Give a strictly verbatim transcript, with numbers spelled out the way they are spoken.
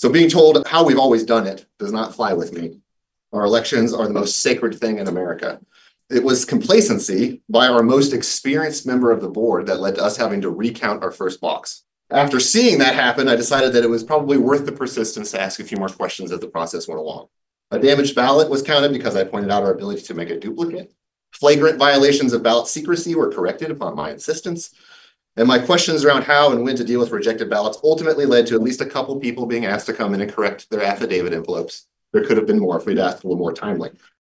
So being told how we've always done it does not fly with me. Our elections are the most sacred thing in America. It was complacency by our most experienced member of the board that led to us having to recount our first box. After seeing that happen, I decided that it was probably worth the persistence to ask a few more questions as the process went along. A damaged ballot was counted because I pointed out our ability to make a duplicate. Flagrant violations of ballot secrecy were corrected upon my insistence. And my questions around how and when to deal with rejected ballots ultimately led to at least a couple people being asked to come in and correct their affidavit envelopes. There could have been more if we'd asked a little more timely.